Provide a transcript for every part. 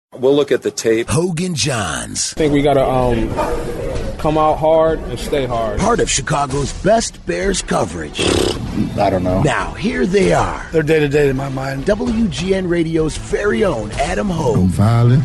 We'll look at the tape. Hoge Johns. I think we got to come out hard and stay hard. Part of Chicago's best Bears coverage. I don't know. Now, here they are. They're day-to-day in my mind. WGN Radio's very own Adam Hoge. I'm violent.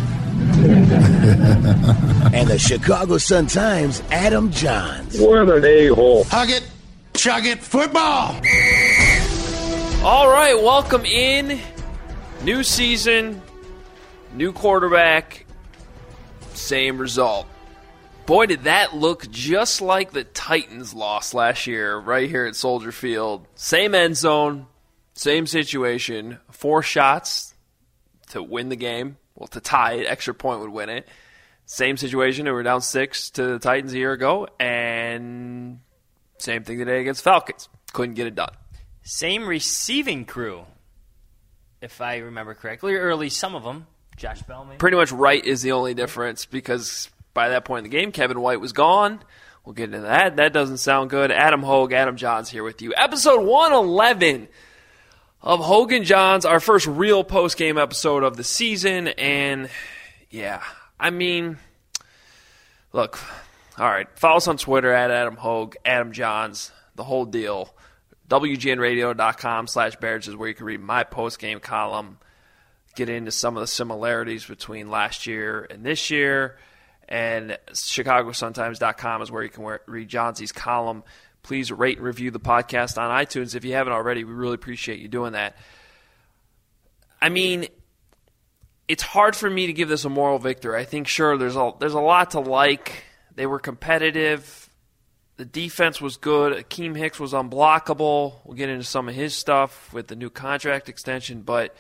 And the Chicago Sun-Times' Adam Johns. What an a-hole. Hug it, chug it, football. All right, welcome in. New season, new quarterback, same result. Boy, did that look just like the Titans lost last year right here at Soldier Field. Same end zone, same situation, 4 shots to win the game. Well, to tie it, extra point would win it. Same situation, they were down 6 to the Titans a year ago, and same thing today against Falcons. Couldn't get it done. Same receiving crew, if I remember correctly, or at least some of them. Josh Bellamy. Pretty much right is the only difference because by that point in the game, Kevin White was gone. We'll get into that. That doesn't sound good. Adam Hoge, Adam Johns here with you. Episode 111 of Hoge and Johns, our first real post-game episode of the season. And, yeah, I mean, look, all right, follow us on Twitter at Adam Hoge, Adam Johns, the whole deal. WGNradio.com/Bears is where you can read my post-game column, get into some of the similarities between last year and this year. And ChicagoSunTimes.com is where you can read Johnsy's column. Please rate and review the podcast on iTunes if you haven't already. We really appreciate you doing that. I mean, it's hard for me to give this a moral victory. I think, sure, there's a lot to like. They were competitive. The defense was good. Akeem Hicks was unblockable. We'll get into some of his stuff with the new contract extension, but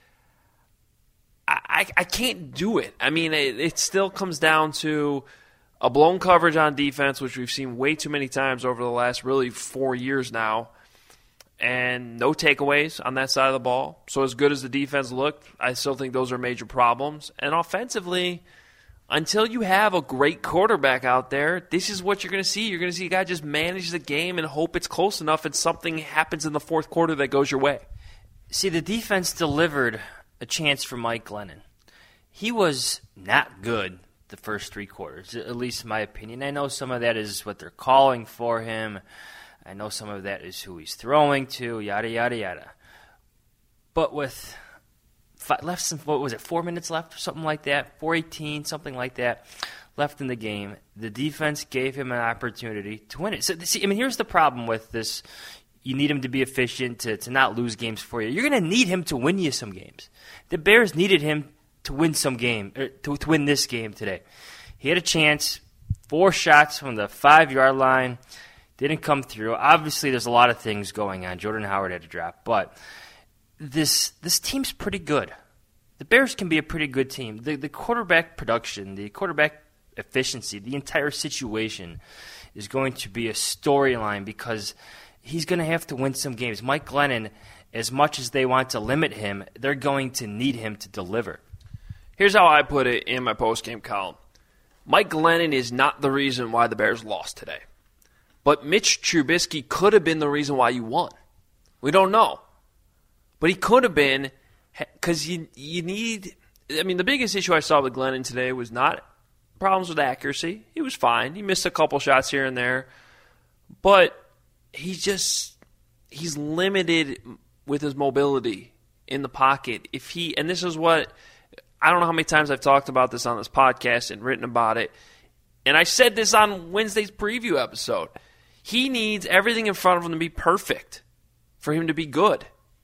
I can't do it. I mean, it still comes down to a blown coverage on defense, which we've seen way too many times over the last really 4 years now, and no takeaways on that side of the ball. So as good as the defense looked, I still think those are major problems. And offensively, until you have a great quarterback out there, this is what you're going to see. You're going to see a guy just manage the game and hope it's close enough and something happens in the fourth quarter that goes your way. See, the defense delivered a chance for Mike Glennon. He was not good the first 3 quarters, at least in my opinion. I know some of that is what they're calling for him. I know some of that is who he's throwing to, yada, yada, yada. But with 4 minutes left or something like that, 4:18, something like that, left in the game, the defense gave him an opportunity to win it. So, see, I mean, here's the problem with this. You need him to be efficient, to not lose games for you. You're going to need him to win you some games. The Bears needed him to win some game, to win this game today. He had a chance, 4 shots from the 5-yard line, didn't come through. Obviously, there's a lot of things going on. Jordan Howard had to drop, but this team's pretty good. The Bears can be a pretty good team. The quarterback production, the quarterback efficiency, the entire situation is going to be a storyline because he's going to have to win some games. Mike Glennon, as much as they want to limit him, they're going to need him to deliver. Here's how I put it in my postgame column. Mike Glennon is not the reason why the Bears lost today. But Mitch Trubisky could have been the reason why you won. We don't know. But he could have been because you need – I mean, the biggest issue I saw with Glennon today was not problems with accuracy. He was fine. He missed a couple shots here and there. But he's limited with his mobility in the pocket. And this is what – I don't know how many times I've talked about this on this podcast and written about it. And I said this on Wednesday's preview episode. He needs everything in front of him to be perfect for him to be good.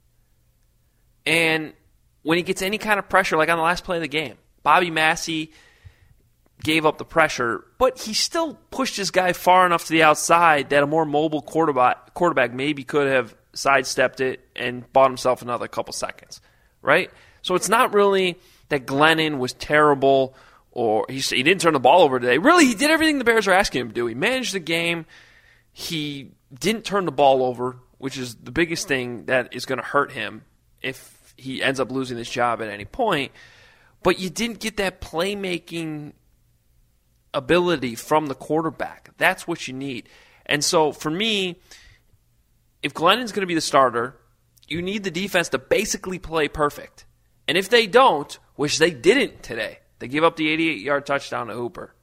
And when he gets any kind of pressure, like on the last play of the game, Bobby Massey gave up the pressure, but he still pushed his guy far enough to the outside that a more mobile quarterback maybe could have sidestepped it and bought himself another couple seconds, right? So it's not really that Glennon was terrible or he didn't turn the ball over today. Really, he did everything the Bears are asking him to do. He managed the game. He didn't turn the ball over, which is the biggest thing that is going to hurt him if he ends up losing his job at any point. But you didn't get that playmaking ability from the quarterback. That's what you need. And so for me, if Glennon's going to be the starter, you need the defense to basically play perfect. And if they don't, which they didn't today. They gave up the 88-yard touchdown to Hooper.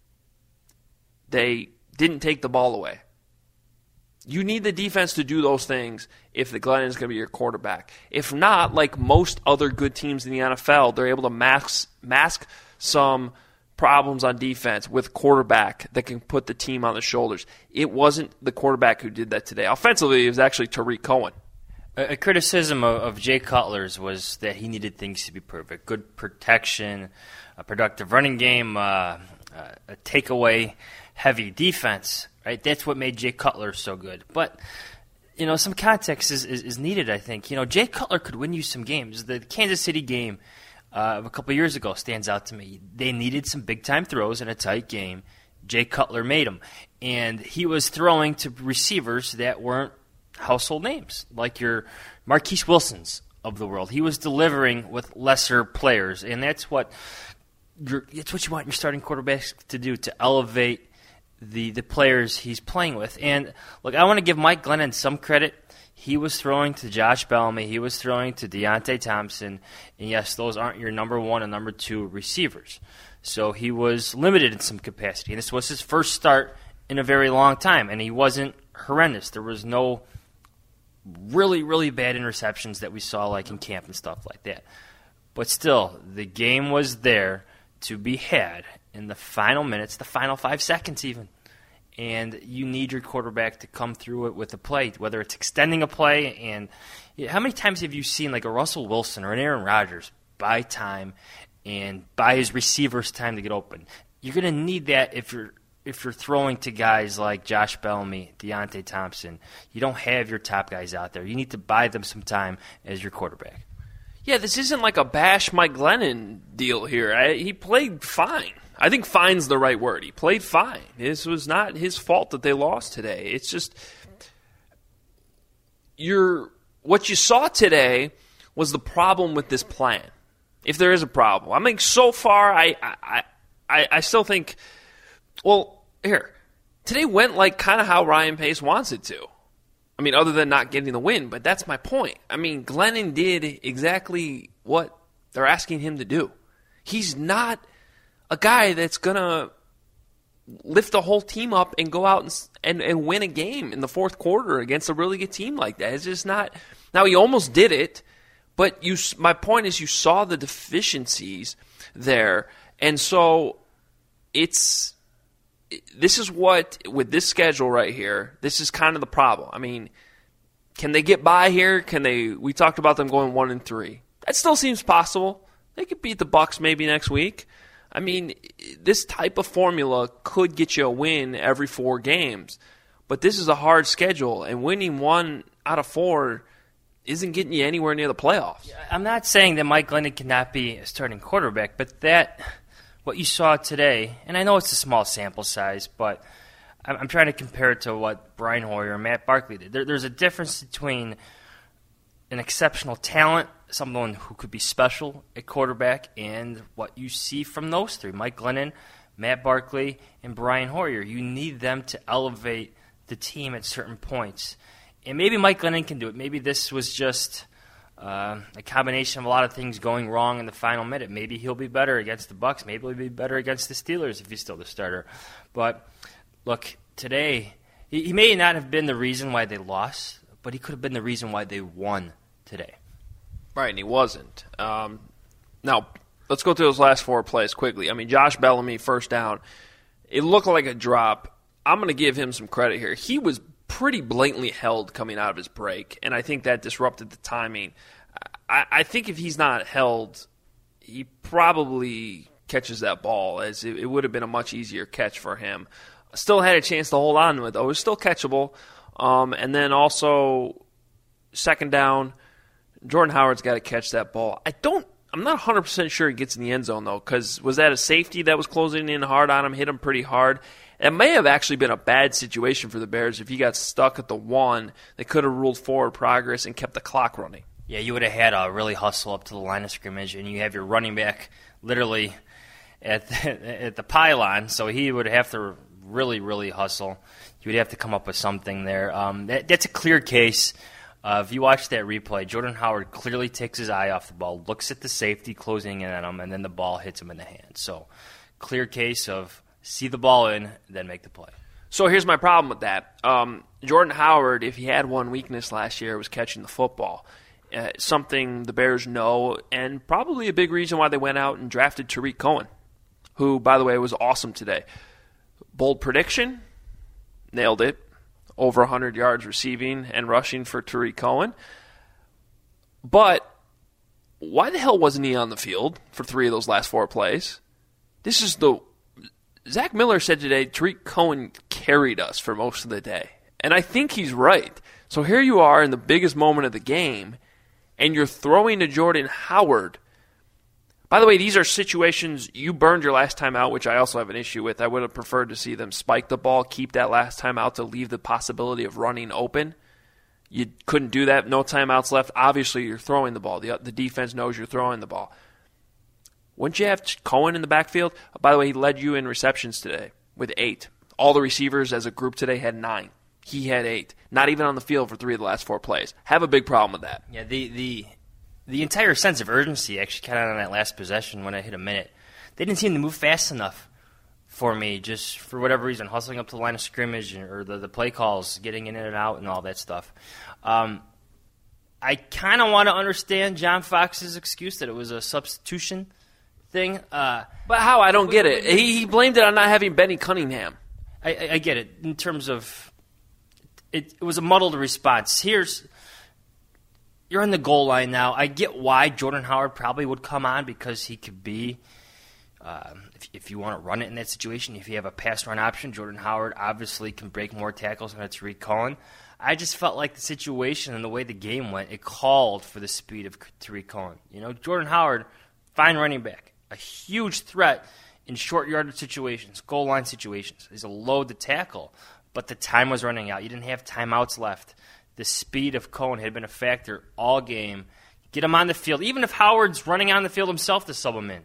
They didn't take the ball away. You need the defense to do those things if the Glennon is going to be your quarterback. If not, like most other good teams in the NFL, they're able to mask some problems on defense with quarterback that can put the team on the shoulders. It wasn't the quarterback who did that today. Offensively, it was actually Tariq Cohen. A criticism of Jay Cutler's was that he needed things to be perfect. Good protection, a productive running game, a takeaway-heavy defense. Right? That's what made Jay Cutler so good. But, some context is needed, I think. Jay Cutler could win you some games. The Kansas City game of a couple years ago stands out to me. They needed some big-time throws in a tight game. Jay Cutler made them. And he was throwing to receivers that weren't household names, like your Marquise Wilsons of the world. He was delivering with lesser players, and that's what you want your starting quarterbacks to do, to elevate the players he's playing with. And look, I want to give Mike Glennon some credit. He was throwing to Josh Bellamy. He was throwing to Deontay Thompson. And yes, those aren't your number one and number two receivers. So he was limited in some capacity. And this was his first start in a very long time. And he wasn't horrendous. There was no really, really bad interceptions that we saw like in camp and stuff like that. But still, the game was there to be had in the final minutes, the final 5 seconds even. And you need your quarterback to come through it with a play, whether it's extending a play. And how many times have you seen like a Russell Wilson or an Aaron Rodgers buy time and buy his receivers time to get open? You're going to need that if you're throwing to guys like Josh Bellamy, Deontay Thompson. You don't have your top guys out there. You need to buy them some time as your quarterback. Yeah, this isn't like a bash Mike Glennon deal here. He played fine. I think fine's the right word. He played fine. This was not his fault that they lost today. It's just what you saw today was the problem with this plan. If there is a problem. I mean, so far, I still think, today went like kind of how Ryan Pace wants it to. I mean, other than not getting the win, but that's my point. I mean, Glennon did exactly what they're asking him to do. He's not a guy that's going to lift the whole team up and go out and win a game in the fourth quarter against a really good team like that. It's just not. Now, he almost did it, but my point is you saw the deficiencies there. And so this is what, with this schedule right here, this is kind of the problem. I mean, can they get by here? We talked about them going 1-3. That still seems possible. They could beat the Bucs maybe next week. I mean, this type of formula could get you a win every 4 games. But this is a hard schedule, and winning 1 out of 4 isn't getting you anywhere near the playoffs. I'm not saying that Mike Glennon cannot be a starting quarterback, but what you saw today, and I know it's a small sample size, but I'm trying to compare it to what Brian Hoyer and Matt Barkley did. There's a difference between an exceptional talent, someone who could be special at quarterback, and what you see from those three, Mike Glennon, Matt Barkley, and Brian Hoyer. You need them to elevate the team at certain points. And maybe Mike Glennon can do it. Maybe this was just a combination of a lot of things going wrong in the final minute. Maybe he'll be better against the Bucs. Maybe he'll be better against the Steelers if he's still the starter. But, look, today, he may not have been the reason why they lost, but he could have been the reason why they won today. Right, and he wasn't. Now, let's go through those last 4 plays quickly. I mean, Josh Bellamy, first down. It looked like a drop. I'm going to give him some credit here. He was pretty blatantly held coming out of his break, and I think that disrupted the timing. I think if he's not held, he probably catches that ball, as it would have been a much easier catch for him. Still had a chance to hold on to it, though. It was still catchable. And then also, second down, Jordan Howard's got to catch that ball. I'm not 100% sure he gets in the end zone, though, because was that a safety that was closing in hard on him, hit him pretty hard? It may have actually been a bad situation for the Bears if he got stuck at the 1. They could have ruled forward progress and kept the clock running. Yeah, you would have had a really hustle up to the line of scrimmage, and you have your running back literally at the pylon, so he would have to really, really hustle. You would have to come up with something there. That's a clear case If you watch that replay, Jordan Howard clearly takes his eye off the ball, looks at the safety closing in on him, and then the ball hits him in the hand. So, clear case of see the ball in, then make the play. So here's my problem with that. Jordan Howard, if he had one weakness last year, it was catching the football. Something the Bears know, and probably a big reason why they went out and drafted Tariq Cohen, who, by the way, was awesome today. Bold prediction, nailed it. Over 100 yards receiving and rushing for Tariq Cohen. But why the hell wasn't he on the field for 3 of those last 4 plays? Zach Miller said today, Tariq Cohen carried us for most of the day. And I think he's right. So here you are in the biggest moment of the game, and you're throwing to Jordan Howard. By the way, these are situations you burned your last time out, which I also have an issue with. I would have preferred to see them spike the ball, keep that last time out to leave the possibility of running open. You couldn't do that. No timeouts left. Obviously, you're throwing the ball. The defense knows you're throwing the ball. Wouldn't you have Cohen in the backfield? By the way, he led you in receptions today with 8. All the receivers as a group today had 9. He had 8. Not even on the field for 3 of the last 4 plays. Have a big problem with that. Yeah, the entire sense of urgency actually kind of on that last possession when I hit a minute. They didn't seem to move fast enough for me, just for whatever reason, hustling up to the line of scrimmage or the play calls, getting in and out and all that stuff. I kind of want to understand John Fox's excuse that it was a substitution thing. But how? I don't get it. He blamed it on not having Benny Cunningham. I get it in terms of it was a muddled response. You're on the goal line now. I get why Jordan Howard probably would come on because he could be, if you want to run it in that situation, if you have a pass-run option, Jordan Howard obviously can break more tackles than Tariq Cohen. I just felt like the situation and the way the game went, it called for the speed of Tariq Cohen. Jordan Howard, fine running back, a huge threat in short yardage situations, goal line situations. He's a load to tackle, but the time was running out. You didn't have timeouts left. The speed of Cohen had been a factor all game. Get him on the field. Even if Howard's running on the field himself to sub him in.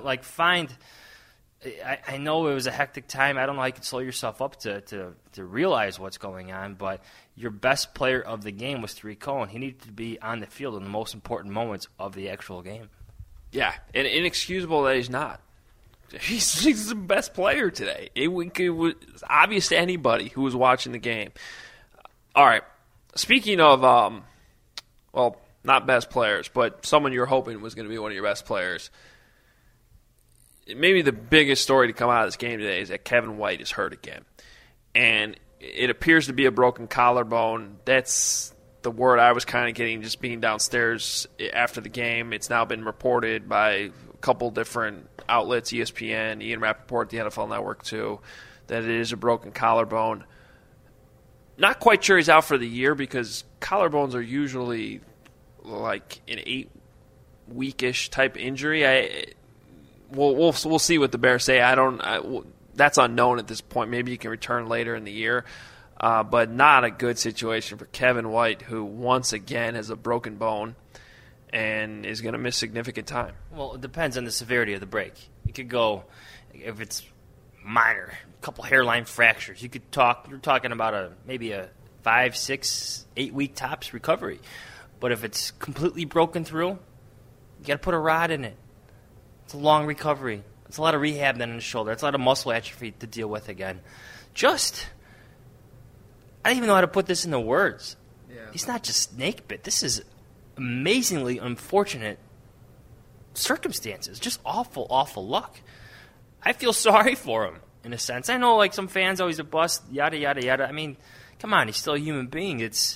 I know it was a hectic time. I don't know how you can slow yourself up to realize what's going on, but your best player of the game was Tariq Cohen. He needed to be on the field in the most important moments of the actual game. Yeah, and inexcusable that he's not. He's the best player today. It was obvious to anybody who was watching the game. All right. Speaking of, not best players, but someone you're hoping was going to be one of your best players, maybe the biggest story to come out of this game today is that Kevin White is hurt again. And it appears to be a broken collarbone. That's the word I was kind of getting just being downstairs after the game. It's now been reported by a couple different outlets, ESPN, Ian Rappaport, the NFL Network too, that it is a broken collarbone. Not quite sure he's out for the year because collarbones are usually like an 8-week-ish type injury. We'll see what the Bears say. That's unknown at this point. Maybe he can return later in the year, but not a good situation for Kevin White, who once again has a broken bone and is going to miss significant time. Well, it depends on the severity of the break. It could go, if it's minor, a couple hairline fractures. You're talking about maybe a 5, 6, 8 week tops recovery. But if it's completely broken through, you got to put a rod in it. It's a long recovery. It's a lot of rehab then in the shoulder. It's a lot of muscle atrophy to deal with again. I don't even know how to put this into words. Yeah. He's not just snake bit. This is amazingly unfortunate circumstances. Just awful, awful luck. I feel sorry for him, in a sense. I know, some fans always a bust, yada, yada, yada. I mean, come on, he's still a human being. It's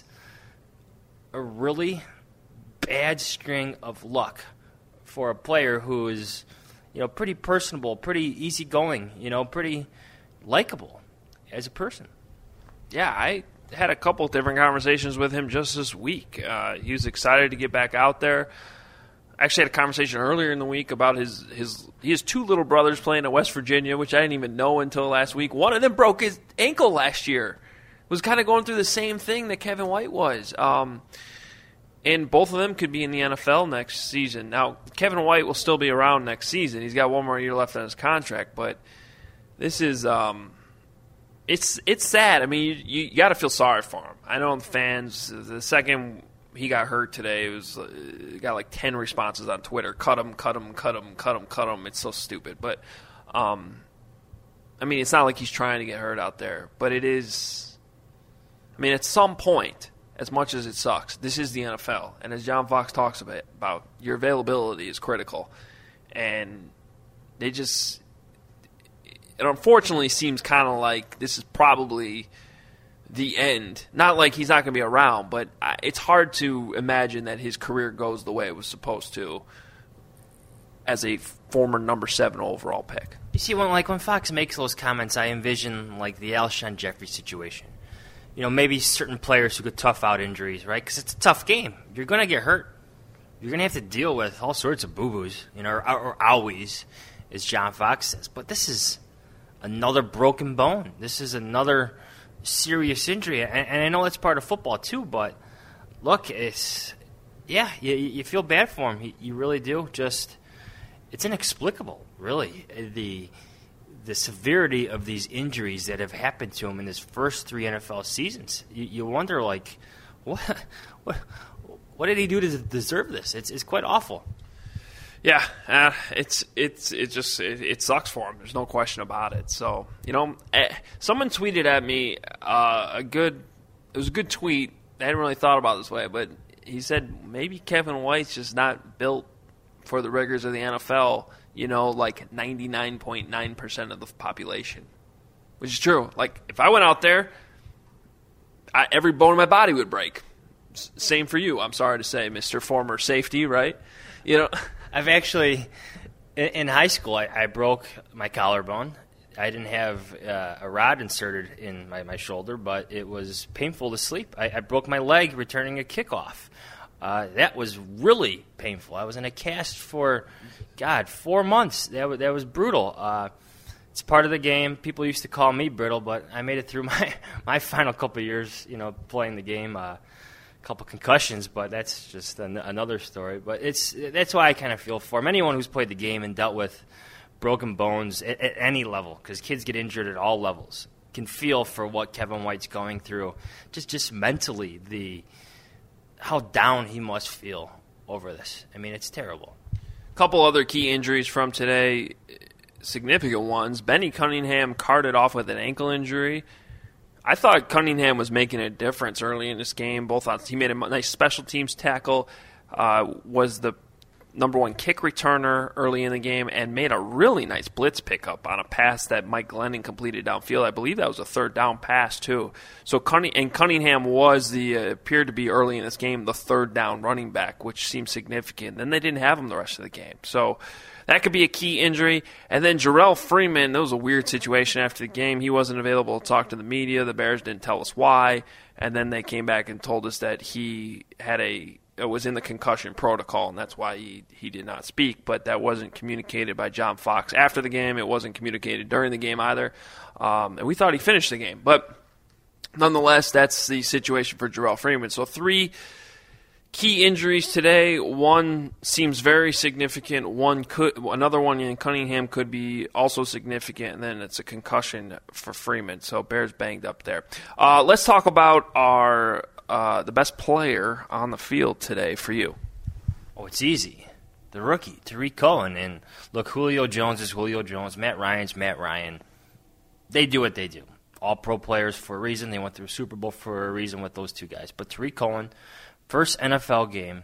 a really bad string of luck for a player who is, pretty personable, pretty easygoing, pretty likable as a person. Yeah, I had a couple different conversations with him just this week. He was excited to get back out there. I actually had a conversation earlier in the week about he has 2 little brothers playing at West Virginia, which I didn't even know until last week. One of them broke his ankle last year. Was kind of going through the same thing that Kevin White was. And both of them could be in the NFL next season. Now, Kevin White will still be around next season. He's got 1 more year left on his contract, but this is it's sad. I mean, you got to feel sorry for him. I know the fans. The second he got hurt today, got like 10 responses on Twitter. Cut him, cut him, cut him, cut him, cut him. It's so stupid. But I mean, it's not like he's trying to get hurt out there. But it is. I mean, at some point, as much as it sucks, this is the NFL, and as John Fox talks about, your availability is critical, and it unfortunately seems kind of like this is probably the end. Not like he's not going to be around, but it's hard to imagine that his career goes the way it was supposed to as a former number 7 overall pick. You see, when Fox makes those comments, I envision like the Alshon Jeffrey situation. You know, maybe certain players who could tough out injuries, right? Because it's a tough game. You're going to get hurt. You're going to have to deal with all sorts of boo-boos, you know, or owies, as John Fox says. But this is another broken bone. This is another serious injury. And I know that's part of football too, but look, you feel bad for him. You really do. Just, it's inexplicable, really, the severity of these injuries that have happened to him in his first 3 NFL seasons. You wonder, like, what did he do to deserve this? It's quite awful. Yeah, it sucks for him. There's no question about it. So, you know, someone tweeted at me it was a good tweet. I hadn't really thought about it this way, but he said maybe Kevin White's just not built for the rigors of the NFL. You know, like 99.9% of the population, which is true. Like, if I went out there, every bone in my body would break. Same for you, I'm sorry to say, Mr. Former Safety, right? You know, I've actually, in high school, I broke my collarbone. I didn't have a rod inserted in my shoulder, but it was painful to sleep. I broke my leg returning a kickoff. That was really painful. I was in a cast for, 4 months. That was brutal. It's part of the game. People used to call me brittle, but I made it through my final couple of years, you know, playing the game. A couple concussions, but that's just another story. But that's why I kind of feel for him. Anyone who's played the game and dealt with broken bones at any level, because kids get injured at all levels, can feel for what Kevin White's going through. Just mentally, how down he must feel over this. I mean, it's terrible. A couple other key injuries from today, significant ones. Benny Cunningham carted off with an ankle injury. I thought Cunningham was making a difference early in this game. He made a nice special teams tackle, was the number 1 kick returner early in the game, and made a really nice blitz pickup on a pass that Mike Glennon completed downfield. I believe that was a 3rd down pass too. So Cunningham was appeared to be early in this game the 3rd down running back, which seemed significant. Then they didn't have him the rest of the game. So that could be a key injury. And then Jarrell Freeman, that was a weird situation after the game. He wasn't available to talk to the media. The Bears didn't tell us why. And then they came back and told us that he was in the concussion protocol, and that's why he did not speak. But that wasn't communicated by John Fox after the game. It wasn't communicated during the game either. And we thought he finished the game. But nonetheless, that's the situation for Jarrell Freeman. So 3 key injuries today. One seems very significant. Another one in Cunningham could be also significant, and then it's a concussion for Freeman. So Bears banged up there. Let's talk about the best player on the field today for you. Oh, it's easy. The rookie, Tariq Cohen. And look, Julio Jones is Julio Jones. Matt Ryan's Matt Ryan. They do what they do. All pro players for a reason. They went through a Super Bowl for a reason with those 2 guys. But Tariq Cohen, first NFL game,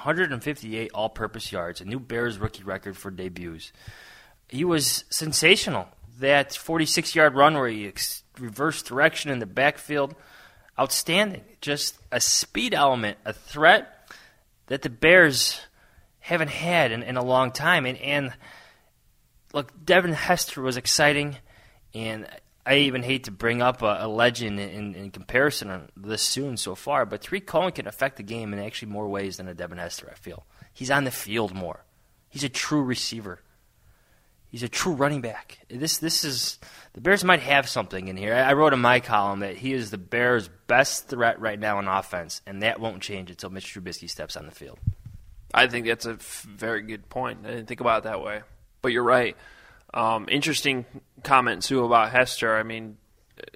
158 all-purpose yards, a new Bears rookie record for debuts. He was sensational. That 46-yard run where he reversed direction in the backfield, outstanding. Just a speed element, a threat that the Bears haven't had in a long time. And look, Devin Hester was exciting, and I even hate to bring up a legend in comparison on this soon so far, but Tariq Cohen can affect the game in actually more ways than a Devin Hester, I feel. He's on the field more. He's a true receiver. He's a true running back. This is the Bears might have something in here. I wrote in my column that he is the Bears' best threat right now on offense, and that won't change until Mitch Trubisky steps on the field. I think that's a very good point. I didn't think about it that way, but you're right. Interesting comment, too, about Hester. I mean,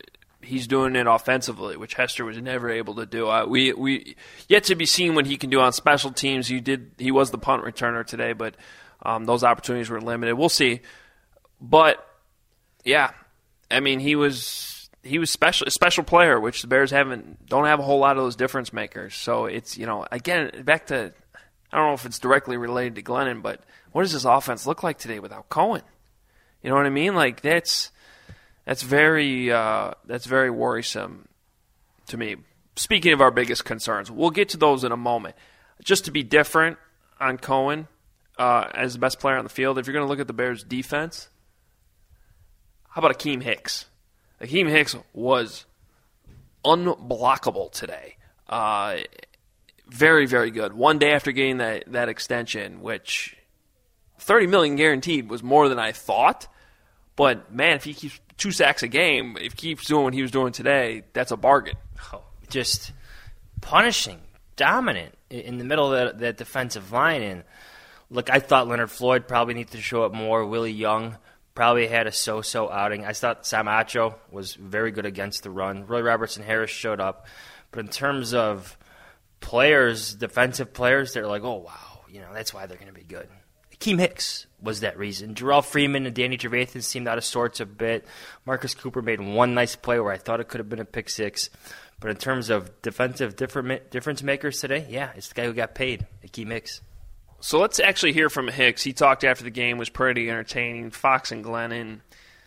he's doing it offensively, which Hester was never able to do. We yet to be seen what he can do on special teams. He was the punt returner today, but those opportunities were limited. We'll see. But yeah, I mean, he was a special player, which the Bears don't have a whole lot of those difference makers. So it's, again, back to, I don't know if it's directly related to Glennon, but what does this offense look like today without Cohen? You know what I mean? Like that's very worrisome to me. Speaking of our biggest concerns, we'll get to those in a moment. Just to be different on Cohen as the best player on the field, if you're going to look at the Bears' defense, how about Akeem Hicks? Akeem Hicks was unblockable today. Very, very good. One day after getting that extension, which $30 million guaranteed was more than I thought. But, man, if he keeps 2 sacks a game, if he keeps doing what he was doing today, that's a bargain. Oh, just punishing, dominant in the middle of that defensive line. And, look, I thought Leonard Floyd probably needed to show up more. Willie Young probably had a so-so outing. I thought Sam Acho was very good against the run. Roy Robertson-Harris showed up. But in terms of players, defensive players, they're like, oh, wow, that's why they're going to be good. Akeem Hicks was that reason. Jarrell Freeman and Danny Trevathan seemed out of sorts a bit. Marcus Cooper made one nice play where I thought it could have been a pick six. But in terms of defensive difference makers today, yeah, it's the guy who got paid, Akeem Hicks. So let's actually hear from Hicks. He talked after the game, was pretty entertaining. Fox and Glennon,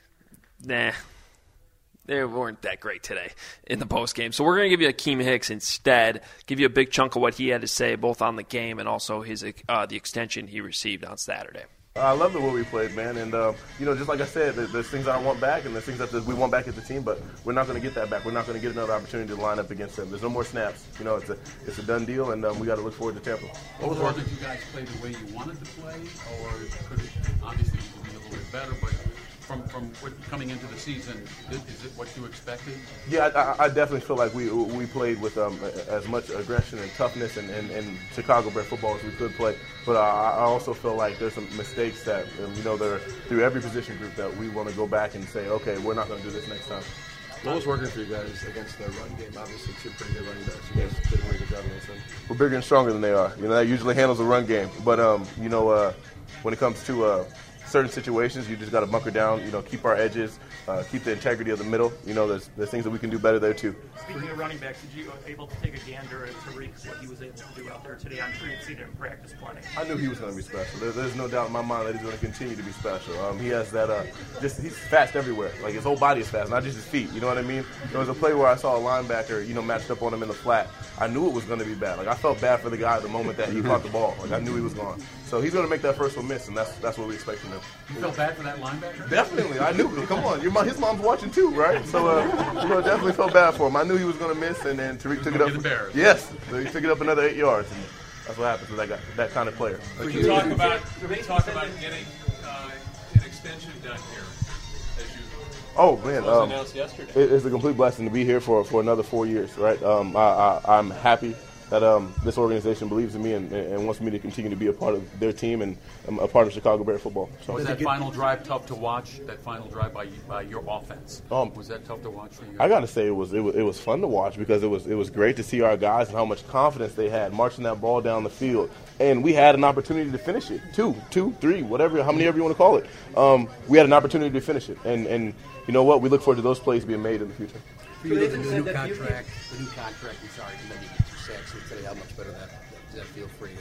they weren't that great today in the postgame. So we're going to give you Akeem Hicks instead, give you a big chunk of what he had to say both on the game and also his the extension he received on Saturday. I love the way we played, man. And, just like I said, there's things that I want back and there's things that we want back as a team, but we're not going to get that back. We're not going to get another opportunity to line up against them. There's no more snaps. It's a done deal, and we got to look forward to Tampa. What was did you guys play the way you wanted to play, or could it obviously be a little bit better, but from what coming into the season, is it what you expected? Yeah, I definitely feel like we played with as much aggression and toughness and Chicago-bred football as we could play. But I also feel like there's some mistakes that, they're through every position group that we want to go back and say, okay, we're not going to do this next time. What was working for you guys against the run game? Obviously, two pretty good running backs. You guys did a really good job against them. We're bigger and stronger than they are. That usually handles the run game. But, when it comes to certain situations, you just got to bunker down, keep our edges, keep the integrity of the middle. There's things that we can do better there, too. Speaking of running backs, did you able to take a gander at Tariq, what he was able to do out there today? I'm sure you've seen it in practice plenty. I knew he was going to be special. There's no doubt in my mind that he's going to continue to be special. He has that, he's fast everywhere. Like, his whole body is fast, not just his feet. You know what I mean? There was a play where I saw a linebacker, matched up on him in the flat. I knew it was going to be bad. Like, I felt bad for the guy the moment that he caught the ball. Like, I knew he was gone. So he's going to make that first one miss, and that's what we expect from him. You felt bad for that linebacker? Definitely. I knew. Come on. His mom's watching too, right? So, definitely felt bad for him. I knew he was going to miss, and then Tariq took it up. The Bears. Yes. So he took it up another 8 yards, and that's what happens with that kind of player. So you talk about getting an extension done here, as usual. Oh, man. It was announced yesterday. It's a complete blessing to be here for another 4 years, right? I'm happy that this organization believes in me and wants me to continue to be a part of their team and a part of Chicago Bear football. So. Was that final drive tough to watch? That final drive by your offense? Was that tough to watch for you guys? I got to say it was fun to watch because it was great to see our guys and how much confidence they had marching that ball down the field. And we had an opportunity to finish it. Two, three, whatever, how many ever you want to call it. We had an opportunity to finish it. And you know what? We look forward to those plays being made in the future. For you, the new contract, I'm sorry, you get 2 sacks today. How much better does that feel for you?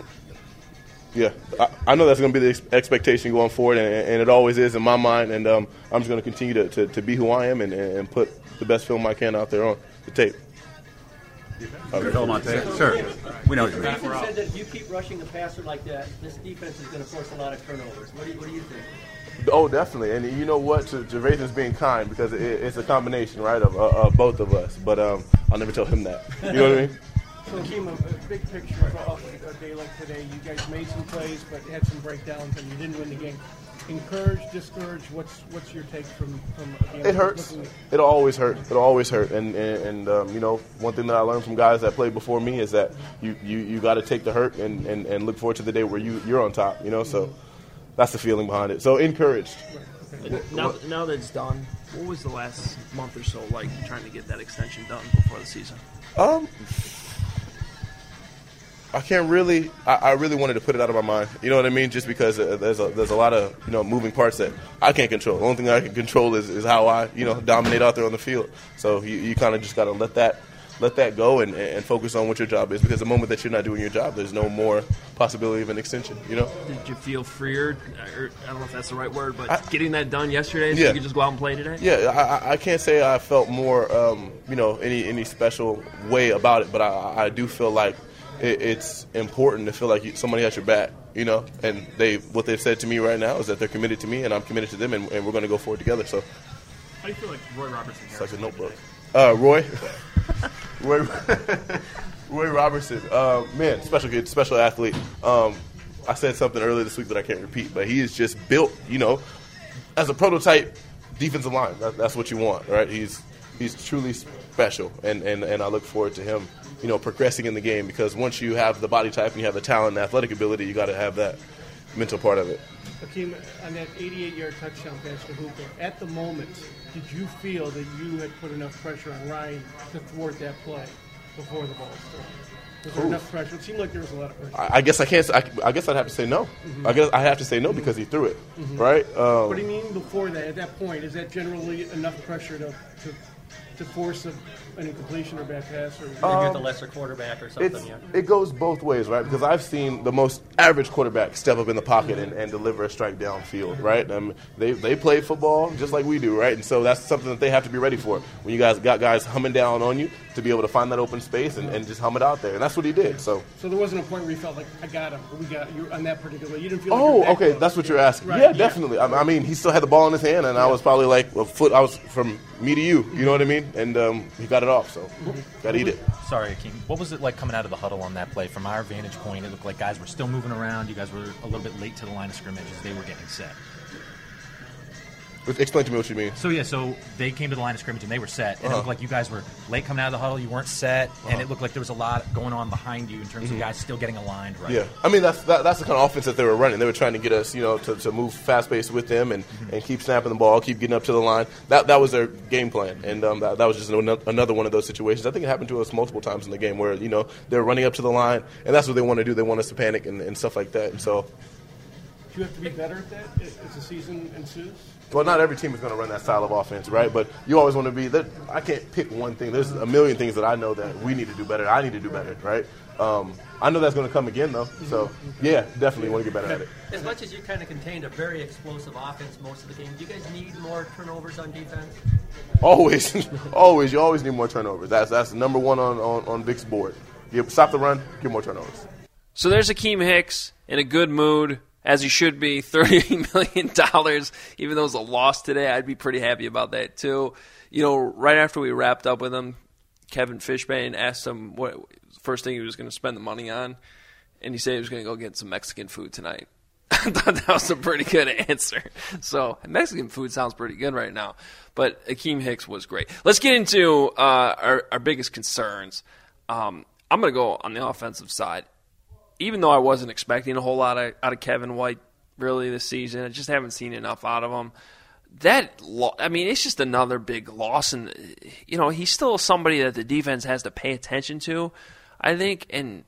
Yeah, I know that's going to be the expectation going forward, and it always is in my mind. And I'm just going to continue to be who I am and put the best film I can out there on the tape. Film on tape? Sure. We know what you mean. Jason said that if you keep rushing the passer like that, this defense is going to force a lot of turnovers. What do you think? Oh, definitely. And you know what? Javathan's being kind because it's a combination, right, of both of us. But I'll never tell him that. You know what I mean? So, Akeem, a big picture off a day like today. You guys made some plays, but had some breakdowns, and you didn't win the game. Encouraged, discouraged. What's your take from a game? It hurts. It'll always hurt. And one thing that I learned from guys that played before me is that you got to take the hurt and look forward to the day where you're on top. So that's the feeling behind it. So encouraged. Now that it's done, What was the last month or so like trying to get that extension done before the season? I can't really. I really wanted to put it out of my mind. You know what I mean? Just because there's a lot of moving parts that I can't control. The only thing I can control is how I dominate out there on the field. So you kind of just got to let that go and focus on what your job is. Because the moment that you're not doing your job, there's no more possibility of an extension. Did you feel freer? Or, I don't know if that's the right word, but getting that done yesterday, so you could just go out and play today. Yeah, I can't say I felt more any special way about it, but I do feel like it's important to feel like somebody has your back, and what they've said to me right now is that they're committed to me and I'm committed to them, and we're going to go forward together. So, how do you feel like Roy Robertson? It's like a notebook. Roy Robertson, man, special kid, special athlete. I said something earlier this week that I can't repeat, but he is just built, as a prototype defensive line. That's what you want, right? He's truly special, and I look forward to him progressing in the game, because once you have the body type and you have the talent and athletic ability, you got to have that mental part of it. Hakeem, on that 88-yard touchdown pass to Hooper, at the moment, did you feel that you had put enough pressure on Ryan to thwart that play before the ball started? Was there enough pressure? It seemed like there was a lot of pressure. I guess I can't. I guess I'd have to say no. Mm-hmm. I guess I have to say no because he threw it, right? What do you mean before that? At that point, is that generally enough pressure to force an incompletion or bad pass, or get the lesser quarterback or something? It goes both ways, right? Because I've seen the most average quarterback step up in the pocket and deliver a strike downfield, right? They play football just like we do, right? And so that's something that they have to be ready for. When you guys got guys humming down on you, to be able to find that open space and just hum it out there, and that's what he did. So there wasn't a point where you felt like, I got him, we got you on that particular. You didn't feel. Like okay, that's what you're asking. Right, yeah, definitely. I mean, he still had the ball in his hand, and I was probably like a foot. I was from me to you. You know what I mean? And he got it off, so got to eat it. Sorry, Hakeem. What was it like coming out of the huddle on that play? From our vantage point, it looked like guys were still moving around. You guys were a little bit late to the line of scrimmage as they were getting set. Explain to me what you mean. So they came to the line of scrimmage and they were set, and it looked like you guys were late coming out of the huddle. You weren't set, and it looked like there was a lot going on behind you in terms of guys still getting aligned right. Yeah, I mean that's the kind of offense that they were running. They were trying to get us, to move fast paced with them and keep snapping the ball, keep getting up to the line. That was their game plan, and that was just another one of those situations. I think it happened to us multiple times in the game where they're running up to the line, and that's what they want to do. They want us to panic and stuff like that. And so, do you have to be better at that as the season ensues? Well, not every team is going to run that style of offense, right? But you always want to be – I can't pick one thing. There's a million things that I know that we need to do better. I need to do better, right? I know that's going to come again, though. So, yeah, definitely want to get better at it. As much as you kind of contained a very explosive offense most of the game, do you guys need more turnovers on defense? Always. Always. You always need more turnovers. That's number one on Vic's board. Stop the run, get more turnovers. So there's Akeem Hicks in a good mood, as he should be. $30 million, even though it was a loss today, I'd be pretty happy about that too. Right after we wrapped up with him, Kevin Fishbane asked him what first thing he was going to spend the money on, and he said he was going to go get some Mexican food tonight. I thought that was a pretty good answer. So Mexican food sounds pretty good right now. But Akeem Hicks was great. Let's get into our biggest concerns. I'm going to go on the offensive side. Even though I wasn't expecting a whole lot out of Kevin White really this season, I just haven't seen enough out of him. It's just another big loss, and he's still somebody that the defense has to pay attention to, I think. And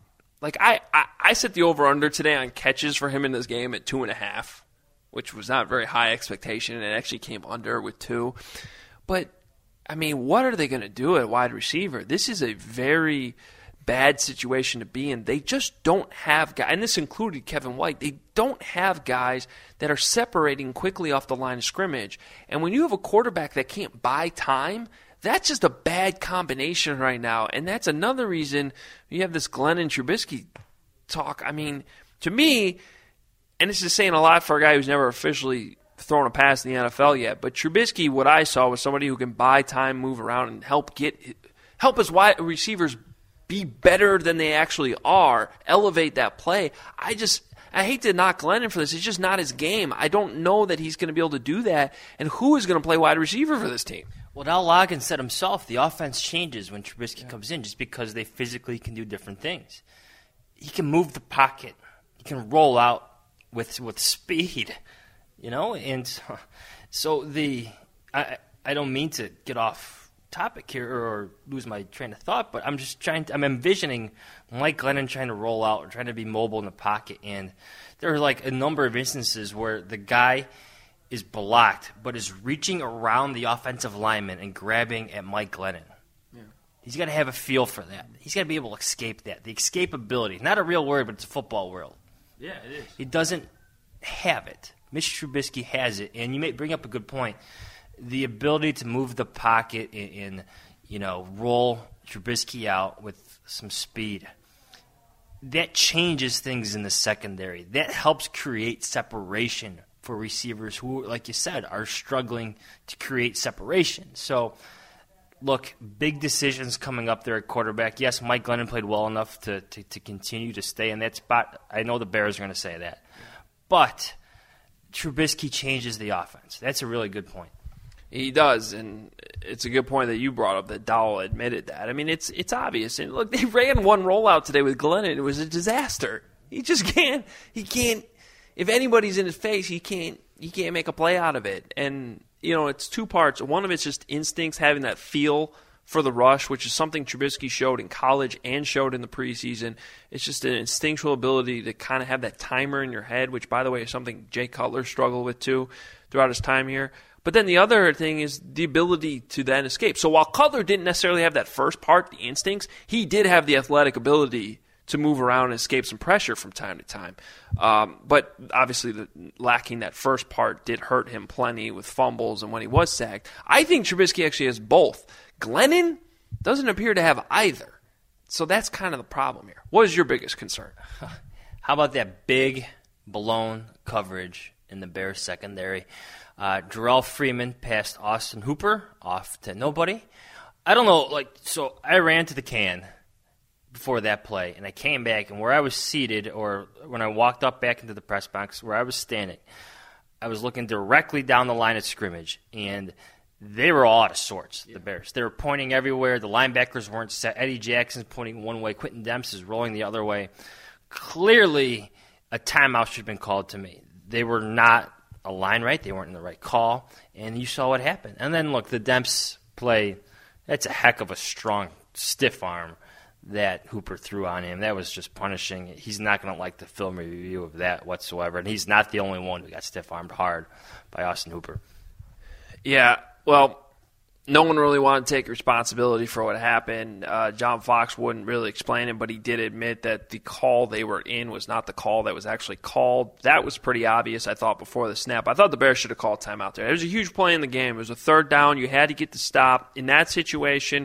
I set the over/under today on catches for him in this game at 2.5, which was not very high expectation, and it actually came under with 2. But what are they going to do at wide receiver? This is a very bad situation to be in. They just don't have guys, and this included Kevin White, they don't have guys that are separating quickly off the line of scrimmage. And when you have a quarterback that can't buy time, that's just a bad combination right now. And that's another reason you have this Glenn and Trubisky talk. To me, and this is saying a lot for a guy who's never officially thrown a pass in the NFL yet, but Trubisky, what I saw was somebody who can buy time, move around, and help his wide receivers be better than they actually are, elevate that play. I hate to knock Glennon for this. It's just not his game. I don't know that he's going to be able to do that. And who is going to play wide receiver for this team? Well, now Logan said himself, the offense changes when Trubisky comes in just because they physically can do different things. He can move the pocket. He can roll out with speed, And so I don't mean to get off topic here or lose my train of thought, but I'm envisioning Mike Glennon trying to roll out or trying to be mobile in the pocket, and there are like a number of instances where the guy is blocked but is reaching around the offensive lineman and grabbing at Mike Glennon. Yeah. He's got to have a feel for that. He's got to be able to escape that. The escapability, not a real word, but it's a football world. Yeah, it is. He doesn't have it. Mitch Trubisky has it, and you may bring up a good point. The ability to move the pocket and roll Trubisky out with some speed. That changes things in the secondary. That helps create separation for receivers who, like you said, are struggling to create separation. So, look, big decisions coming up there at quarterback. Yes, Mike Glennon played well enough to continue to stay in that spot. I know the Bears are going to say that. But Trubisky changes the offense. That's a really good point. He does, and it's a good point that you brought up that Dowell admitted that. I mean, it's obvious. And look, they ran one rollout today with Glennon. It was a disaster. He just can't. He can't. If anybody's in his face, he can't make a play out of it. And it's two parts. One of it's just instincts, having that feel for the rush, which is something Trubisky showed in college and showed in the preseason. It's just an instinctual ability to kind of have that timer in your head, which, by the way, is something Jay Cutler struggled with too throughout his time here. But then the other thing is the ability to then escape. So while Cutler didn't necessarily have that first part, the instincts, he did have the athletic ability to move around and escape some pressure from time to time. But obviously lacking that first part did hurt him plenty with fumbles and when he was sacked. I think Trubisky actually has both. Glennon doesn't appear to have either. So that's kind of the problem here. What is your biggest concern? How about that big blown coverage in the Bears secondary? Jarrell Freeman passed Austin Hooper off to nobody. I don't know, so I ran to the can before that play, and I came back, and where I was seated, or when I walked up back into the press box where I was standing, I was looking directly down the line of scrimmage, and they were all out of sorts, the Bears. They were pointing everywhere. The linebackers weren't set. Eddie Jackson's pointing one way. Quentin Demps is rolling the other way. Clearly, a timeout should have been called to me. They were not aligned right. They weren't in the right call, and you saw what happened. And then, look, the Demps play, that's a heck of a strong, stiff arm that Hooper threw on him. That was just punishing. He's not going to like the film review of that whatsoever, and he's not the only one who got stiff-armed hard by Austin Hooper. Yeah, well, no one really wanted to take responsibility for what happened. John Fox wouldn't really explain it, but he did admit that the call they were in was not the call that was actually called. That was pretty obvious, I thought, before the snap. I thought the Bears should have called timeout there. It was a huge play in the game. It was a third down. You had to get the stop. In that situation,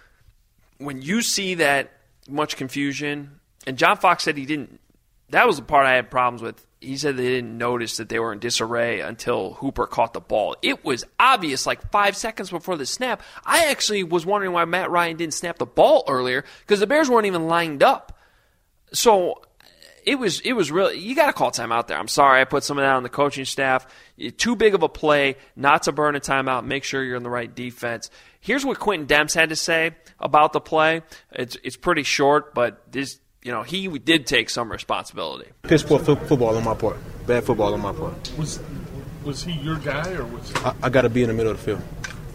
when you see that much confusion, and John Fox said he didn't, that was the part I had problems with. He said they didn't notice that they were in disarray until Hooper caught the ball. It was obvious 5 seconds before the snap. I actually was wondering why Matt Ryan didn't snap the ball earlier because the Bears weren't even lined up. So it was really, you got to call timeout there. I'm sorry, I put some of that on the coaching staff. Too big of a play not to burn a timeout. Make sure you're in the right defense. Here's what Quentin Demps had to say about the play. It's pretty short, but this, he did take some responsibility. Piss poor football on my part. Bad football on my part. Was he your guy or was he? I got to be in the middle of the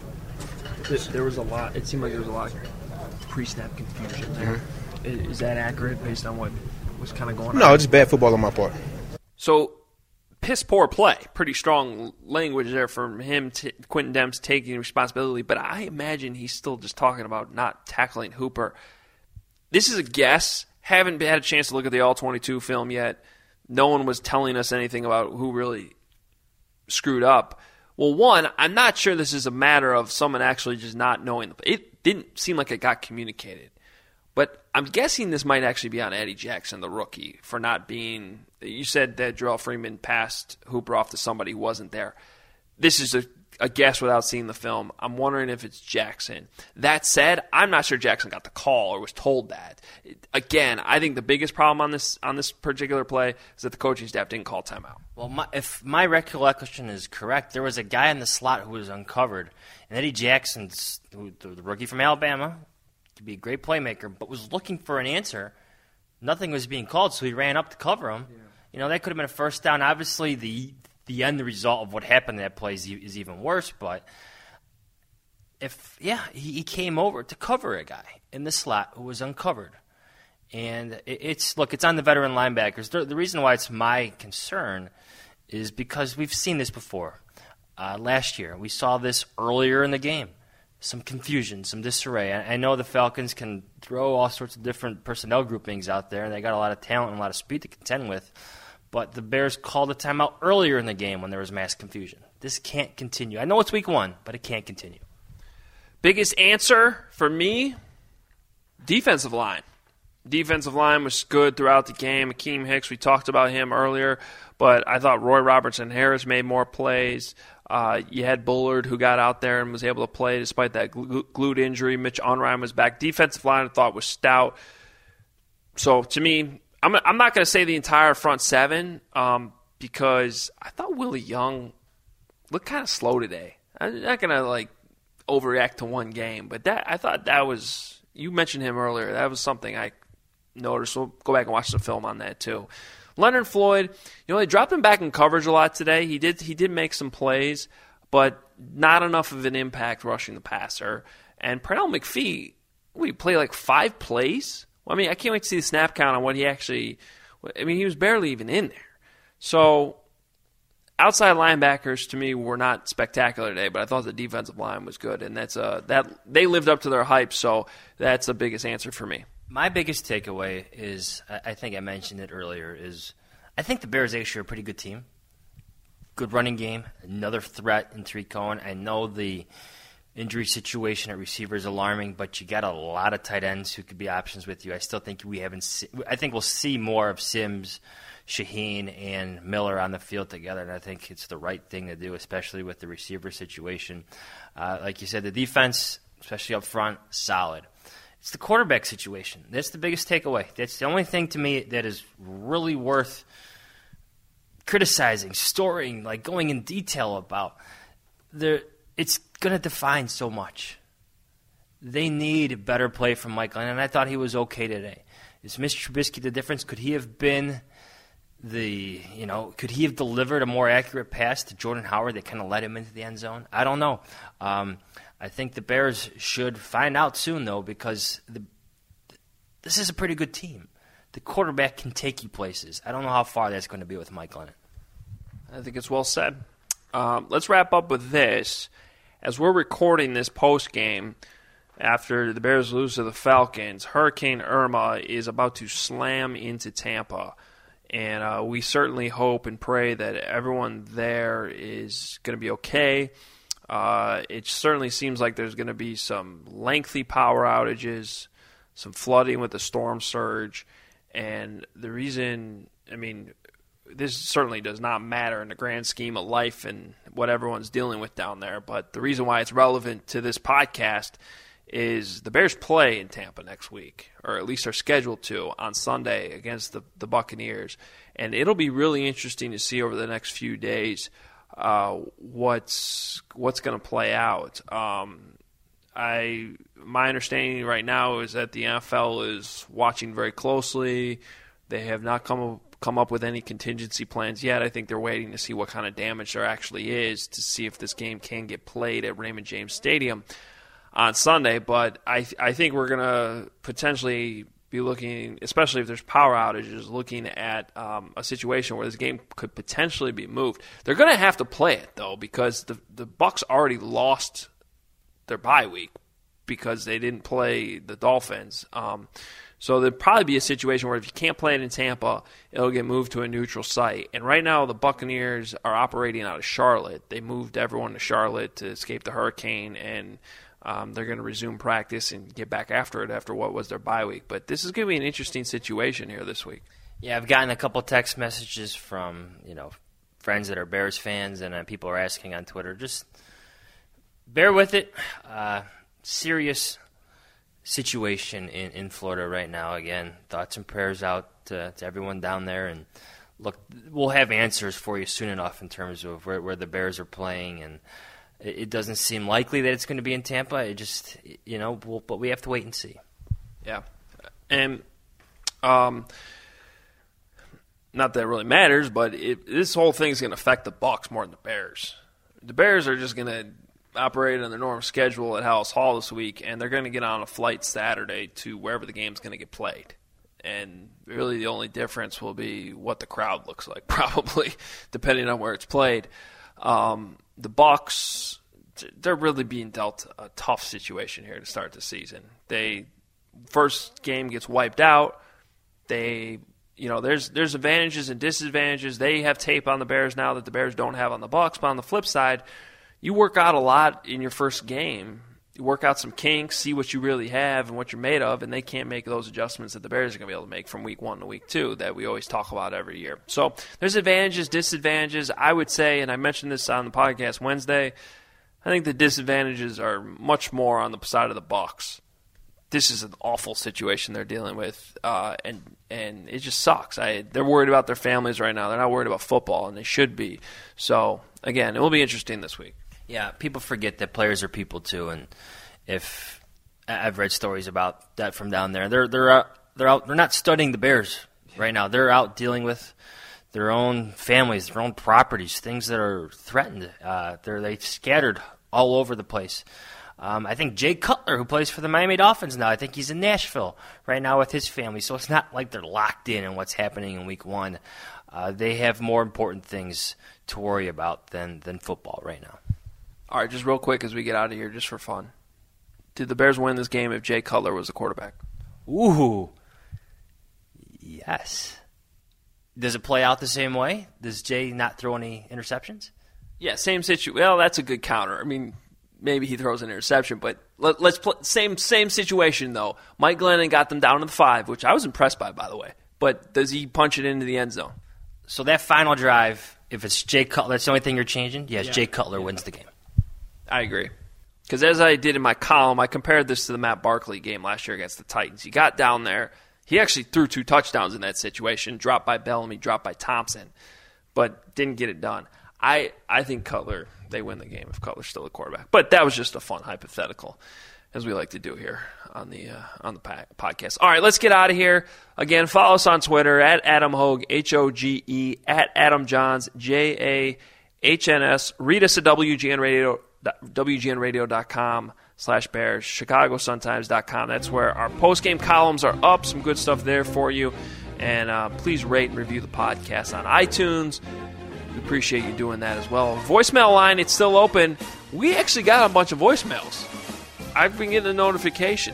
field. There was a lot. It seemed like there was a lot of pre-snap confusion there. Mm-hmm. Is that accurate based on what was kind of going on? No, it's bad football on my part. So, piss poor play. Pretty strong language there from him, Quentin Demps taking responsibility. But I imagine he's still just talking about not tackling Hooper. This is a guess. Haven't had a chance to look at the All-22 film yet. No one was telling us anything about who really screwed up. Well, one, I'm not sure this is a matter of someone actually just not knowing. It didn't seem like it got communicated. But I'm guessing this might actually be on Eddie Jackson, the rookie, for not being – you said that Jarrell Freeman passed Hooper off to somebody who wasn't there. This is a guess without seeing the film. I'm wondering if it's Jackson. That said, I'm not sure Jackson got the call or was told that. Again, I think the biggest problem on this particular play is that the coaching staff didn't call timeout. Well, if my recollection is correct, there was a guy in the slot who was uncovered, and Eddie Jackson's the rookie from Alabama, could be a great playmaker, but was looking for an answer. Nothing was being called, so he ran up to cover him. Yeah. That could have been a first down. Obviously, the end result of what happened in that play is even worse, but he came over to cover a guy in the slot who was uncovered. And it's on the veteran linebackers. The reason why it's my concern is because we've seen this before. Last year, we saw this earlier in the game. Some confusion, some disarray. I know the Falcons can throw all sorts of different personnel groupings out there, and they got a lot of talent and a lot of speed to contend with. But the Bears called a timeout earlier in the game when there was mass confusion. This can't continue. I know it's week 1, but it can't continue. Biggest answer for me, defensive line. Defensive line was good throughout the game. Akeem Hicks, we talked about him earlier, but I thought Roy Robertson-Harris made more plays. You had Bullard, who got out there and was able to play despite that glute injury. Mitch Unrein was back. Defensive line, I thought, was stout. So, to me, I'm not going to say the entire front seven because I thought Willie Young looked kind of slow today. I'm not going to, overreact to one game, but I thought that was – you mentioned him earlier. That was something I noticed. We'll go back and watch the film on that too. Leonard Floyd, they dropped him back in coverage a lot today. He did make some plays, but not enough of an impact rushing the passer. And Pernell McPhee, he played 5 plays? I can't wait to see the snap count on what he actually – he was barely even in there. So outside linebackers, to me, were not spectacular today, but I thought the defensive line was good, and that they lived up to their hype, so that's the biggest answer for me. My biggest takeaway is, I think I mentioned it earlier, is I think the Bears actually are a pretty good team. Good running game, another threat in Tariq Cohen. I know the injury situation at receiver is alarming, but you got a lot of tight ends who could be options with you. I still think I think we'll see more of Sims, Shaheen, and Miller on the field together, and I think it's the right thing to do, especially with the receiver situation. Like you said, the defense, especially up front, solid. It's the quarterback situation. That's the biggest takeaway. That's the only thing to me that is really worth criticizing, storing, going in detail about. It's going to define so much. They need better play from Mike Glennon, and I thought he was okay today. Is Mr. Trubisky the difference? Could he have been could he have delivered a more accurate pass to Jordan Howard that kind of led him into the end zone? I don't know. I think the Bears should find out soon, though, because this is a pretty good team. The quarterback can take you places. I don't know how far that's going to be with Mike Glennon. I think it's well said. Let's wrap up with this. As we're recording this post-game, after the Bears lose to the Falcons, Hurricane Irma is about to slam into Tampa. And we certainly hope and pray that everyone there is going to be okay. It certainly seems like there's going to be some lengthy power outages, some flooding with the storm surge. And the reason, this certainly does not matter in the grand scheme of life and what everyone's dealing with down there. But the reason why it's relevant to this podcast is the Bears play in Tampa next week, or at least are scheduled to, on Sunday against the Buccaneers. And it'll be really interesting to see over the next few days what's going to play out. My understanding right now is that the NFL is watching very closely. They have not come up with any contingency plans yet. I think they're waiting to see what kind of damage there actually is to see if this game can get played at Raymond James Stadium on Sunday. But I think we're going to potentially be looking, especially if there's power outages, looking at a situation where this game could potentially be moved. They're going to have to play it, though, because the Bucs already lost their bye week because they didn't play the Dolphins. So there'll probably be a situation where if you can't play it in Tampa, it'll get moved to a neutral site. And right now the Buccaneers are operating out of Charlotte. They moved everyone to Charlotte to escape the hurricane, and they're going to resume practice and get back after it after what was their bye week. But this is going to be an interesting situation here this week. Yeah, I've gotten a couple text messages from friends that are Bears fans, and people are asking on Twitter. Just bear with it. Serious situation in Florida right now. Again, thoughts and prayers out to everyone down there. And look, we'll have answers for you soon enough in terms of where the Bears are playing. And it doesn't seem likely that it's going to be in Tampa. It just, but we have to wait and see. Yeah. And not that it really matters, but this whole thing is going to affect the Bucs more than the Bears. The Bears are just going to, operated on their normal schedule at Hallis Hall this week, and they're going to get on a flight Saturday to wherever the game's going to get played. And really the only difference will be what the crowd looks like, probably, depending on where it's played. The Bucs, they're really being dealt a tough situation here to start the season. First game gets wiped out. There's advantages and disadvantages. They have tape on the Bears now that the Bears don't have on the Bucs. But on the flip side, you work out a lot in your first game. You work out some kinks, see what you really have and what you're made of, and they can't make those adjustments that the Bears are going to be able to make from week 1 to week 2 that we always talk about every year. So there's advantages, disadvantages. I would say, and I mentioned this on the podcast Wednesday, I think the disadvantages are much more on the side of the Bucs. This is an awful situation they're dealing with, and it just sucks. They're worried about their families right now. They're not worried about football, and they should be. So, again, it will be interesting this week. Yeah, people forget that players are people too, and if I've read stories about that from down there, they're out. They're not studying the Bears right now. They're out dealing with their own families, their own properties, things that are threatened. They've scattered all over the place. I think Jay Cutler, who plays for the Miami Dolphins now, I think he's in Nashville right now with his family. So it's not like they're locked in what's happening in week 1. They have more important things to worry about than football right now. All right, just real quick as we get out of here, just for fun. Did the Bears win this game if Jay Cutler was the quarterback? Ooh. Yes. Does it play out the same way? Does Jay not throw any interceptions? Yeah, same situation. Well, that's a good counter. I mean, maybe he throws an interception, but let's play same situation though. Mike Glennon got them down to the 5, which I was impressed by the way. But does he punch it into the end zone? So that final drive, if it's Jay Cutler, that's the only thing you're changing? Yes, yeah. Jay Cutler wins the game. I agree. Because as I did in my column, I compared this to the Matt Barkley game last year against the Titans. He got down there. He actually threw 2 touchdowns in that situation, dropped by Bellamy, dropped by Thompson, but didn't get it done. I think Cutler, they win the game if Cutler's still the quarterback. But that was just a fun hypothetical, as we like to do here on the podcast. All right, let's get out of here. Again, follow us on Twitter, at Adam Hoge, Hoge, at Adam Johns, JAHNS. Read us at WGNradio.com/Bears, ChicagoSunTimes.com. That's where our post-game columns are up. Some good stuff there for you. And please rate and review the podcast on iTunes. We appreciate you doing that as well. Voicemail line, it's still open. We actually got a bunch of voicemails. I've been getting a notification.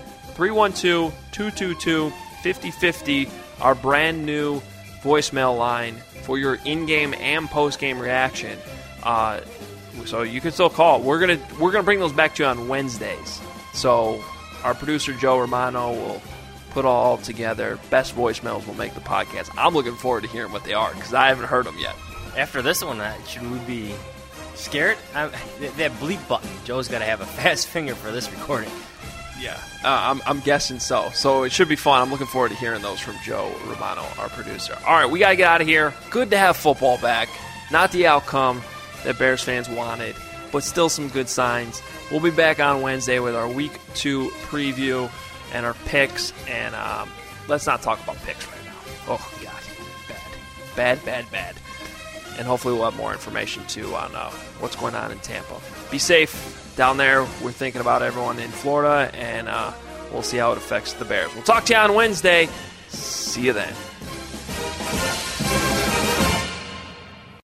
312-222-5050, our brand new voicemail line for your in-game and post-game reaction. So you can still call. We're gonna bring those back to you on Wednesdays. So our producer Joe Romano will put all together. Best voicemails will make the podcast. I'm looking forward to hearing what they are because I haven't heard them yet. After this one, should we be scared? That bleep button. Joe's got to have a fast finger for this recording. Yeah, I'm guessing so. So it should be fun. I'm looking forward to hearing those from Joe Romano, our producer. All right, we got to get out of here. Good to have football back. Not the outcome that Bears fans wanted, but still some good signs. We'll be back on Wednesday with our Week 2 preview and our picks. And let's not talk about picks right now. Oh, God. Bad. And hopefully we'll have more information, too, on what's going on in Tampa. Be safe down there. We're thinking about everyone in Florida, and we'll see how it affects the Bears. We'll talk to you on Wednesday. See you then.